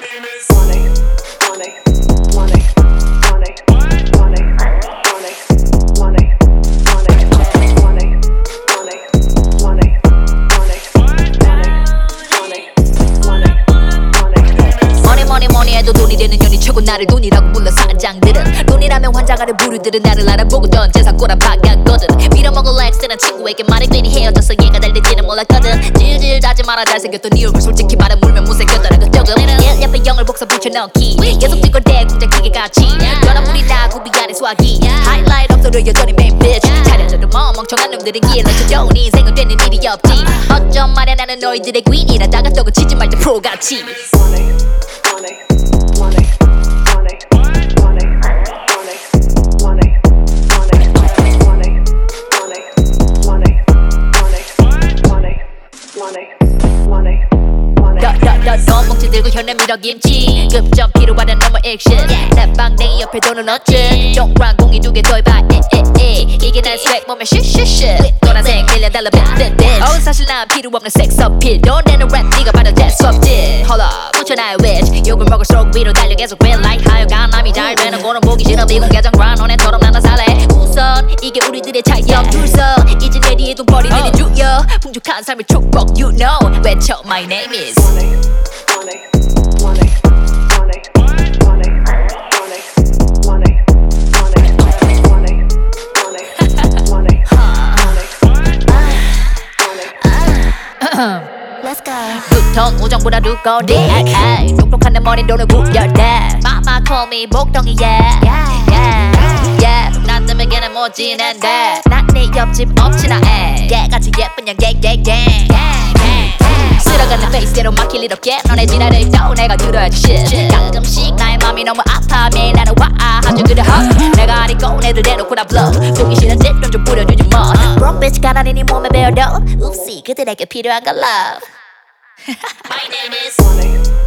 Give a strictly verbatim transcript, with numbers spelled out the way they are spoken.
돈이 되는 년이 최고 나를 돈이라고 불러 사장들은 돈이라면 환장하는 부류들은 나를 알아보고 던 재산 꼬라박았거든 빌어먹을 렉스는 친구에게 말해 괜히 헤어져서 얘가 달릴지는 몰랐거든 질질 따지 마라 잘생겼던 네 얼굴 솔직히 말해 물면 못생겼더라고 적은 일 옆에 영을 복사 붙여넣기 계속 찍을 때 공장 기계같이 전화물이 나 구비 안에 swaggy 하이라이트 없어도 여전히 main bitch 차려져도 뭐 멍청한 놈들은 기회를 좋은 인생은 되는 일이 없지 어쩜 말야 나는 너희들의 queen이라다가 떡을 치지 말자 프로같이 너 뭉치 들고 현내 밀어김치 급전 필요하다 너무 액션 내 방댕이 옆에 돈은 어째 종랑 공이 두 개 더해봐 이게 난 스웩 보면 슈슈슈 노란색 밀려달라 빗빗빗 어 사실 난 필요 없는 섹스 어필 돈 내는 랩 네가 받아 재수 없지 Hold up 붙여 나의 웨지 욕을 먹을수록 위로 달려 계속 red light 하여간 남이 잘 되는 거는 보기 싫어 미국 계정 grind 너네처럼 나는 살래 우선 이게 우리들의 차이점 줄서 이제 내 뒤에 돈벌이 내는 주여 풍족한 삶의 축복 you know 외쳐 my name is Let's go. 두통 우정보다 두꺼운데 똑똑한 내 머리 돈을 구겨대 Mama call me 목동이 yeah yeah yeah 난 때문에 걔는 못 지낸대 난 네 옆집 없지나 애 개같이 예쁜 양 yeah yeah yeah 쓸어가는 페이스대로 막힐 일 없게 너네 지랄을 또 내가 들어야지 shit 가끔씩 나의 맘이 너무 아파 매일 나는 와 아주 그래 hot 내가 아니고 애들 대놓고 나 blow 보기 싫은 듯 좀 뿌려주지 뭐 Broke bitch 가난히 네 몸에 배어도 Oopsie 그들에게 필요한 건 love My name is